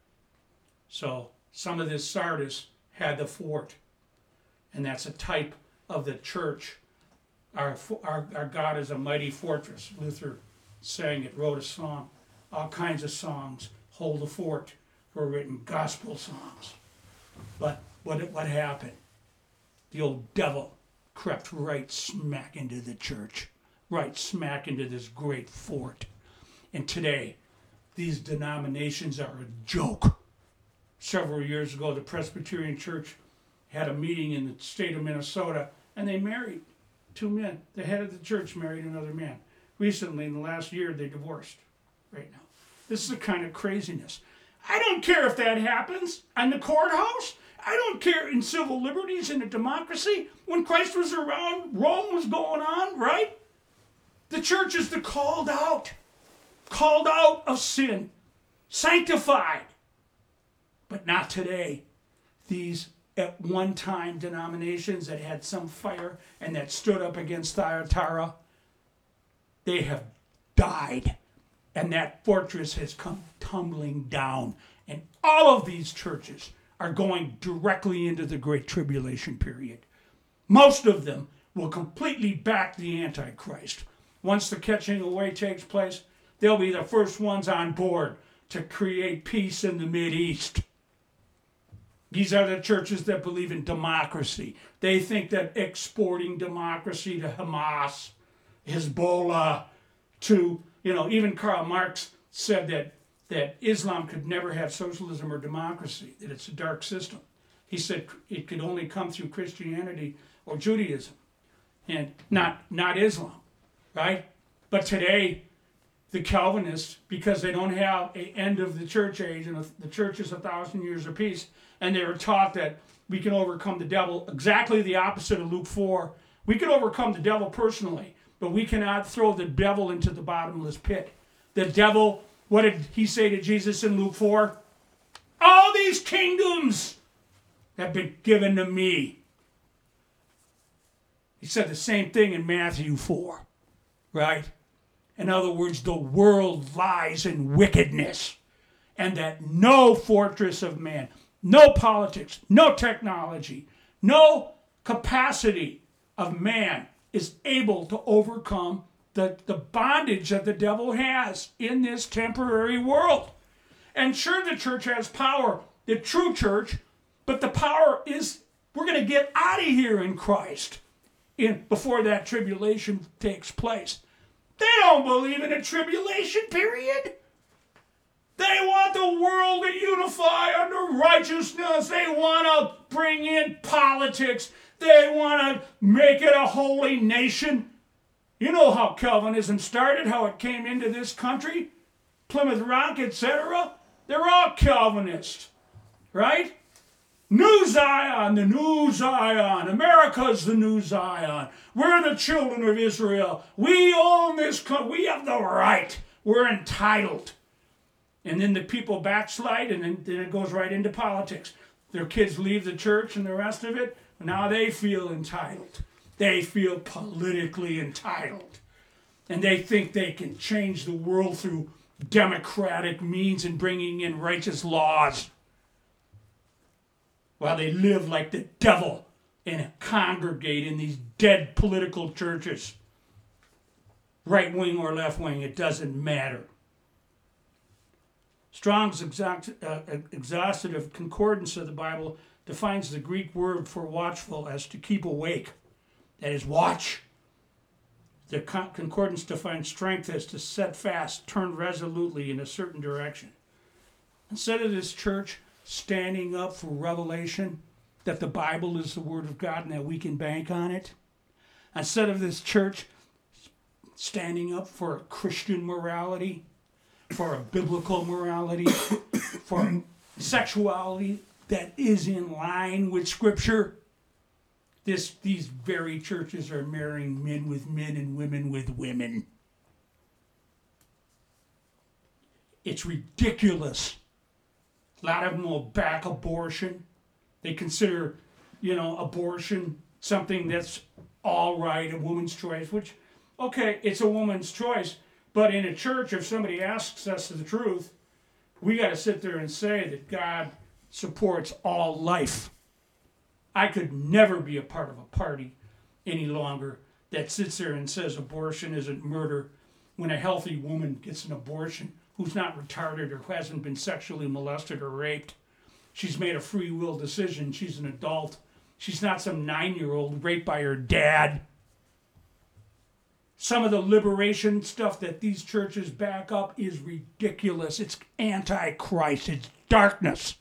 So some of this Sardis had the fort, and that's a type of the church. Our, our, our God is a mighty fortress. Luther sang it, wrote a song. All kinds of songs, Hold the Fort, were written, gospel songs. But what, what happened? The old devil crept right smack into the church, right smack into this great fort. And today, these denominations are a joke. Several years ago, the Presbyterian Church had a meeting in the state of Minnesota, and they married two men. The head of the church married another man. Recently, in the last year, they divorced right now. This is the kind of craziness. I don't care if that happens in the courthouse. I don't care in civil liberties in a democracy. When Christ was around, Rome was going on, right? The church is the called out, called out of sin, sanctified. But not today. These at one time denominations that had some fire and that stood up against Thyatira, they have died. And that fortress has come tumbling down. And all of these churches are going directly into the Great Tribulation period. Most of them will completely back the Antichrist. Once the catching away takes place, they'll be the first ones on board to create peace in the Mideast. These are the churches that believe in democracy. They think that exporting democracy to Hamas, Hezbollah, to, you know, even Karl Marx said that, that Islam could never have socialism or democracy, that it's a dark system. He said it could only come through Christianity or Judaism, and not, not Islam, right? But today, the Calvinists, because they don't have an end of the church age, and the church is a thousand years of peace, and they were taught that we can overcome the devil, exactly the opposite of Luke four. We can overcome the devil personally, but we cannot throw the devil into the bottomless pit. The devil, what did he say to Jesus in Luke four? All these kingdoms have been given to me. He said the same thing in Matthew four, right? In other words, the world lies in wickedness, and that no fortress of man, no politics, no technology, no capacity of man is able to overcome the, the bondage that the devil has in this temporary world. And sure, the church has power, the true church, but the power is, we're going to get out of here in Christ in before that tribulation takes place. They don't believe in a tribulation period. They want the world to unify under righteousness. They want to bring in politics. They want to make it a holy nation. You know how Calvinism started, how it came into this country, Plymouth Rock, et cetera. They're all Calvinists, right? New Zion, the new Zion. America's the new Zion. We're the children of Israel. We own this country. We have the right. We're entitled. And then the people backslide, and then, then it goes right into politics. Their kids leave the church and the rest of it. Now they feel entitled. They feel politically entitled. And they think they can change the world through democratic means and bringing in righteous laws, while they live like the devil and congregate in these dead political churches. Right wing or left wing, it doesn't matter. Strong's exact, uh, exhaustive concordance of the Bible defines the Greek word for watchful as to keep awake. That is, watch. The con- concordance defines strength as to set fast, turn resolutely in a certain direction. Instead of this church standing up for revelation, that the Bible is the Word of God and that we can bank on it, instead of this church standing up for a Christian morality, for a biblical morality, for sexuality that is in line with Scripture, this these very churches are marrying men with men and women with women. It's ridiculous. A lot of them will back abortion. They consider, you know, abortion something that's all right, a woman's choice, which, okay, it's a woman's choice. But in a church, if somebody asks us the truth, we got to sit there and say that God supports all life. I could never be a part of a party any longer that sits there and says abortion isn't murder when a healthy woman gets an abortion who's not retarded or who hasn't been sexually molested or raped. She's made a free will decision. She's an adult. She's not some nine-year-old raped by her dad. Some of the liberation stuff that these churches back up is ridiculous. It's anti-Christ. It's darkness.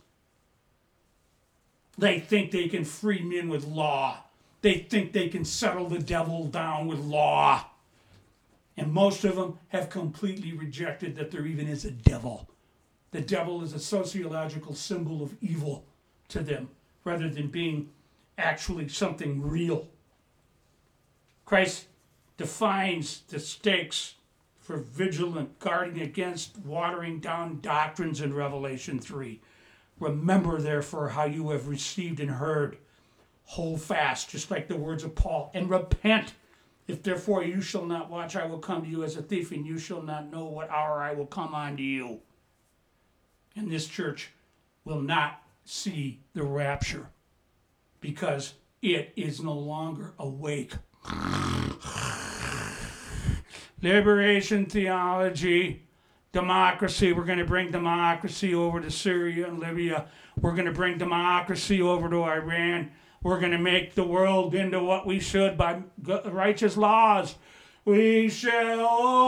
They think they can free men with law. They think they can settle the devil down with law. And most of them have completely rejected that there even is a devil. The devil is a sociological symbol of evil to them, rather than being actually something real. Christ defines the stakes for vigilant guarding against watering down doctrines in Revelation three. Remember, therefore, how you have received and heard. Hold fast, just like the words of Paul, and repent. If therefore you shall not watch, I will come to you as a thief, and you shall not know what hour I will come on to you. And this church will not see the rapture because it is no longer awake. Liberation theology, democracy. We're going to bring democracy over to Syria and Libya. We're going to bring democracy over to Iran. We're going to make the world into what we should by righteous laws. We shall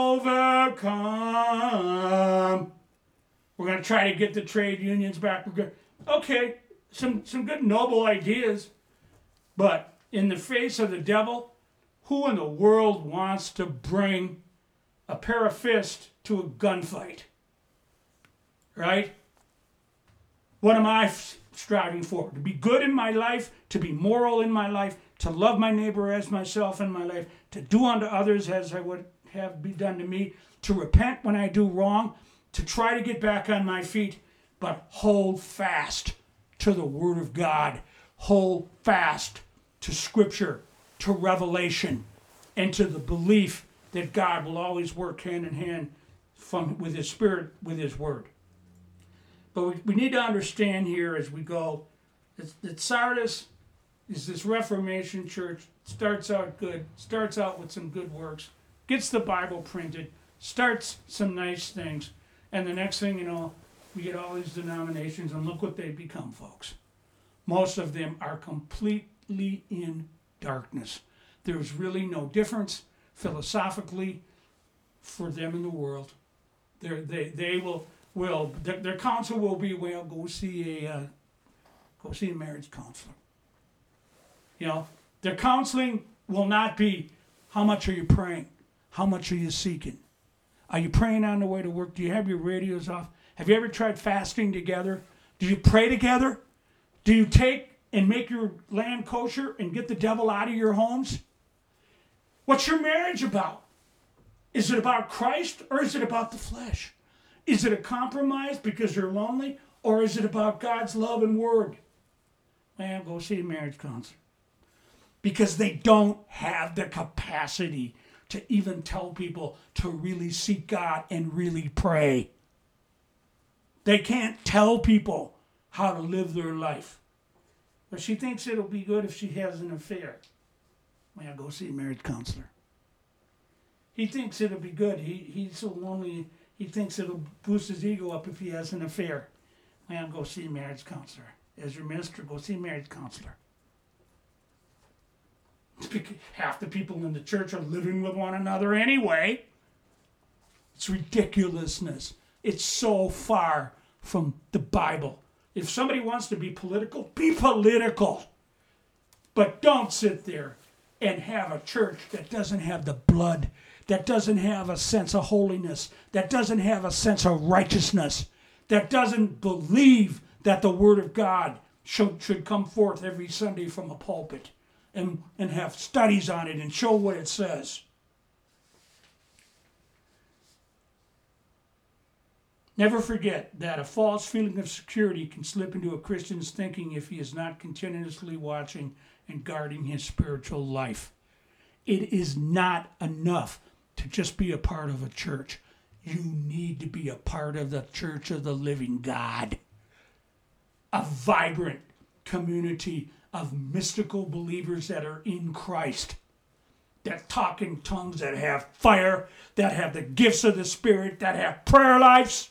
overcome. We're going to try to get the trade unions back. We're good. Okay, some, some good noble ideas. But in the face of the devil, who in the world wants to bring a pair of fists to a gunfight? Right? What am I striving for? To be good in my life, to be moral in my life, to love my neighbor as myself in my life, to do unto others as I would have be done to me, to repent when I do wrong, to try to get back on my feet. but hold fast to the Word of God. Hold fast to Scripture, to revelation, and to the belief that God will always work hand in hand from, with His Spirit, with His Word. But we, we need to understand here as we go that, that Sardis is this Reformation church, starts out good, starts out with some good works, gets the Bible printed, starts some nice things, and the next thing you know, we get all these denominations, and look what they become, folks. Most of them are completely in darkness. There's really no difference philosophically for them in the world. They're, they they will will their, their counsel will be, well, go see a uh, go see a marriage counselor. You know, their counseling will not be, how much are you praying? How much are you seeking? Are you praying on the way to work? Do you have your radios off? Have you ever tried fasting together? Do you pray together? Do you take and make your land kosher and get the devil out of your homes? What's your marriage about? Is it about Christ or is it about the flesh? Is it a compromise because you're lonely, or is it about God's love and word? Man, go see a marriage counselor. Because they don't have the capacity to even tell people to really seek God and really pray. They can't tell people how to live their life. But she thinks it'll be good if she has an affair. Well, go see a marriage counselor. He thinks it'll be good. He, he's so lonely, he thinks it'll boost his ego up if he has an affair. Well, go see a marriage counselor. As your minister, go see a marriage counselor. Half the people in the church are living with one another anyway. It's ridiculousness. It's so far from the Bible. If somebody wants to be political, be political. But don't sit there and have a church that doesn't have the blood, that doesn't have a sense of holiness, that doesn't have a sense of righteousness, that doesn't believe that the Word of God should, should come forth every Sunday from a pulpit. And, and have studies on it and show what it says. Never forget that a false feeling of security can slip into a Christian's thinking if he is not continuously watching and guarding his spiritual life. It is not enough to just be a part of a church. You need to be a part of the church of the living God. A vibrant community of mystical believers that are in Christ, that talk in tongues, that have fire, that have the gifts of the Spirit, that have prayer lives.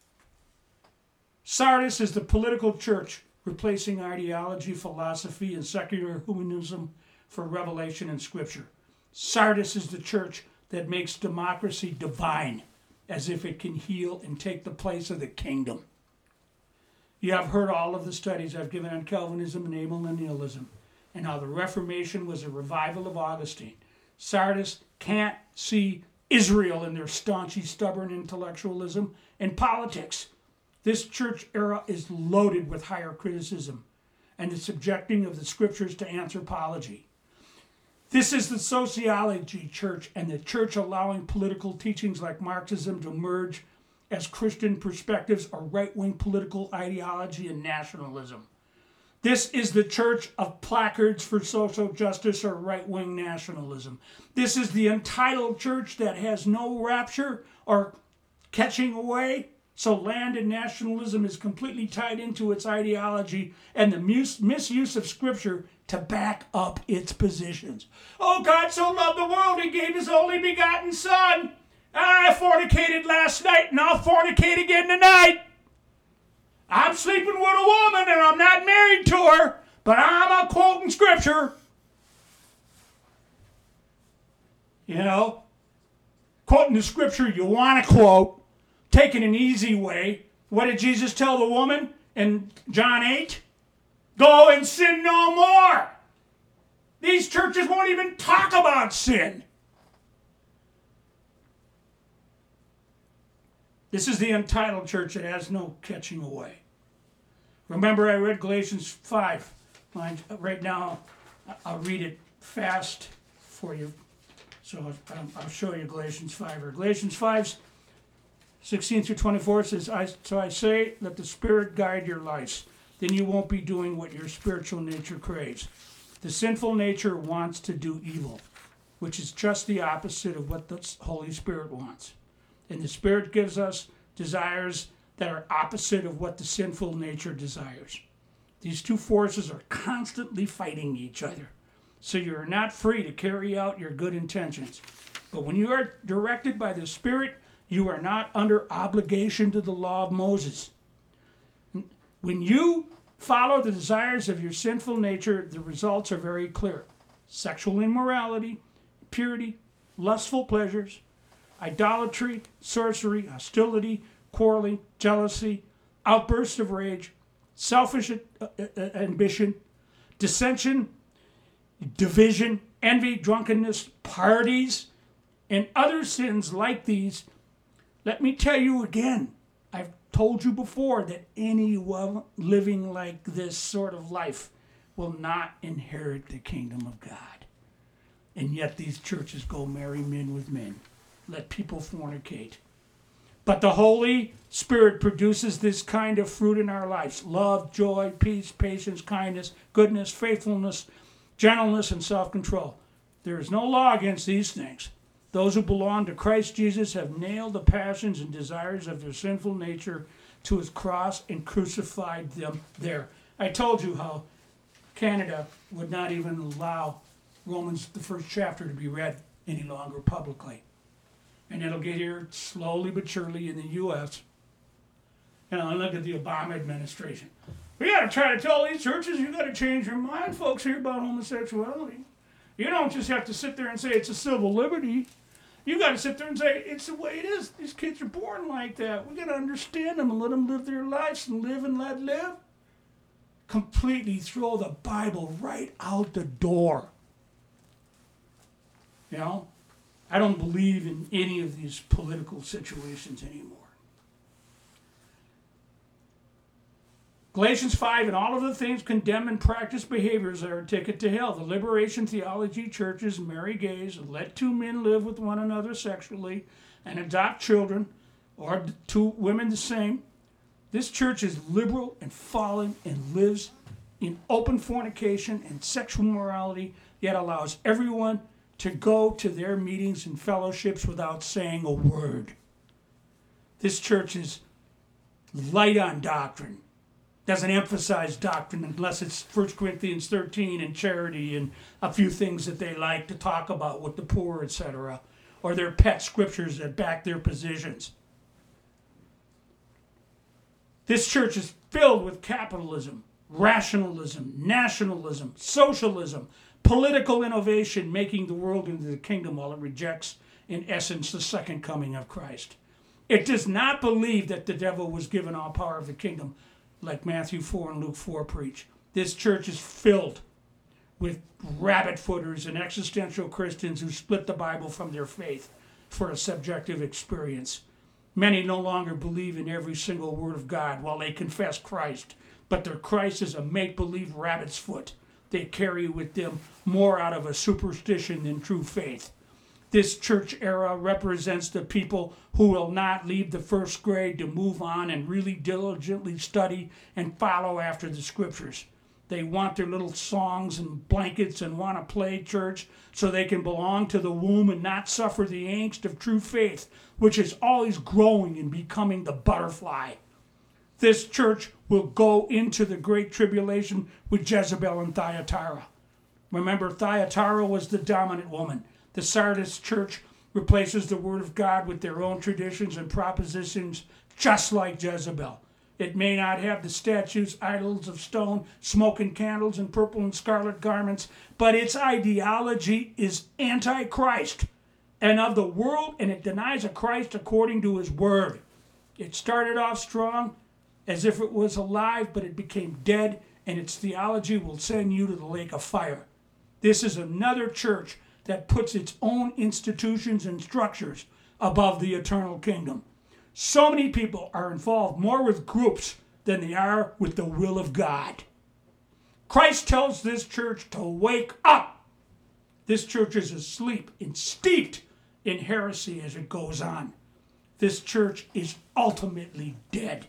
Sardis is the political church replacing ideology, philosophy, and secular humanism for revelation and Scripture. Sardis is the church that makes democracy divine, as if it can heal and take the place of the kingdom. You have heard all of the studies I've given on Calvinism and amillennialism, and how the Reformation was a revival of Augustine. Sardis can't see Israel in their staunchy, stubborn intellectualism and politics. This church era is loaded with higher criticism and the subjecting of the Scriptures to anthropology. This is the sociology church, and the church allowing political teachings like Marxism to emerge as Christian perspectives or right-wing political ideology and nationalism. This is the church of placards for social justice or right-wing nationalism. This is the entitled church that has no rapture or catching away, so land and nationalism is completely tied into its ideology and the mis- misuse of Scripture to back up its positions. Oh, God so loved the world, He gave His only begotten Son. I fornicated last night and I'll fornicate again tonight. I'm sleeping with a woman and I'm not married to her, but I'm a quoting Scripture. You know, quoting the Scripture you want to quote, taking an easy way. What did Jesus tell the woman in John eight? Go and sin no more. These churches won't even talk about sin. This is the entitled church that has no catching away. Remember, I read Galatians five. Right now, I'll read it fast for you. So I'll show you Galatians five. Or Galatians five sixteen through twenty-four says, I, so I say, let the Spirit guide your lives. Then you won't be doing what your spiritual nature craves. The sinful nature wants to do evil, which is just the opposite of what the Holy Spirit wants. And the Spirit gives us desires that are opposite of what the sinful nature desires. These two forces are constantly fighting each other. So you're not free to carry out your good intentions. But when you are directed by the Spirit, you are not under obligation to the law of Moses. When you follow the desires of your sinful nature, the results are very clear. Sexual immorality, impurity, lustful pleasures, idolatry, sorcery, hostility, quarreling, jealousy, outbursts of rage, selfish ambition, dissension, division, envy, drunkenness, parties, and other sins like these. Let me tell you again, I've told you before that anyone living like this sort of life will not inherit the kingdom of God. And yet these churches go marry men with men. Let people fornicate. But the Holy Spirit produces this kind of fruit in our lives: love, joy, peace, patience, kindness, goodness, faithfulness, gentleness, and self-control. There is no law against these things. Those who belong to Christ Jesus have nailed the passions and desires of their sinful nature to his cross and crucified them there. I told you how Canada would not even allow Romans, the first chapter, to be read any longer publicly. And it'll get here slowly but surely in the U S. And I look at the Obama administration. We got to try to tell these churches, you got to change your mind, folks, here about homosexuality. You don't just have to sit there and say it's a civil liberty. You got to sit there and say it's the way it is. These kids are born like that. We got to understand them and let them live their lives and live and let live. Completely throw the Bible right out the door. You know? I don't believe in any of these political situations anymore. Galatians five, and all of the things condemn and practice behaviors that are a ticket to hell. The Liberation Theology churches marry gays, and let two men live with one another sexually, and adopt children, or two women the same. This church is liberal and fallen and lives in open fornication and sexual morality, yet allows everyone to go to their meetings and fellowships without saying a word. This church is light on doctrine. Doesn't emphasize doctrine unless it's First Corinthians thirteen and charity and a few things that they like to talk about with the poor, et cetera, or their pet scriptures that back their positions. This church is filled with capitalism, rationalism, nationalism, socialism, political innovation, making the world into the kingdom while it rejects, in essence, the second coming of Christ. It does not believe that the devil was given all power of the kingdom, like Matthew four and Luke four preach. This church is filled with rabbit footers and existential Christians who split the Bible from their faith for a subjective experience. Many no longer believe in every single word of God while they confess Christ, but their Christ is a make-believe rabbit's foot. They carry with them more out of a superstition than true faith. This church era represents the people who will not leave the first grade to move on and really diligently study and follow after the scriptures. They want their little songs and blankets and want to play church so they can belong to the womb and not suffer the angst of true faith, which is always growing and becoming the butterfly. This church will go into the great tribulation with Jezebel and Thyatira. Remember, Thyatira was the dominant woman. The Sardis church replaces the word of God with their own traditions and propositions, just like Jezebel. It may not have the statues, idols of stone, smoking candles, and purple and scarlet garments, but its ideology is anti-Christ and of the world, and it denies a Christ according to his word. It started off strong, as if it was alive, but it became dead, and its theology will send you to the lake of fire. This is another church that puts its own institutions and structures above the eternal kingdom. So many people are involved more with groups than they are with the will of God. Christ tells this church to wake up. This church is asleep and steeped in heresy as it goes on. this church is ultimately dead.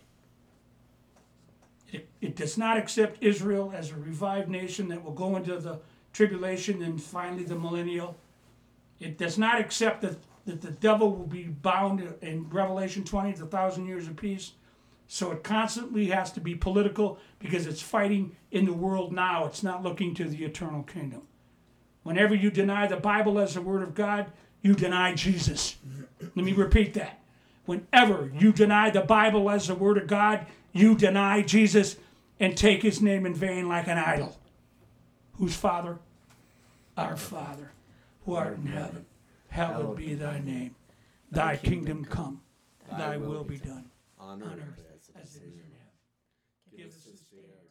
It, it does not accept Israel as a revived nation that will go into the tribulation and finally the millennial. It does not accept that, that the devil will be bound in Revelation twenty, the thousand years of peace. So it constantly has to be political because it's fighting in the world now. It's not looking to the eternal kingdom. Whenever you deny the Bible as the Word of God, you deny Jesus. Let me repeat that. Whenever you deny the Bible as the Word of God, you deny Jesus and take His name in vain like an idol. Whose Father? Our Father, who art in heaven. Hallowed be thy name. Thy kingdom come. Thy will be done. On On earth earth as it is in heaven. Give us this day our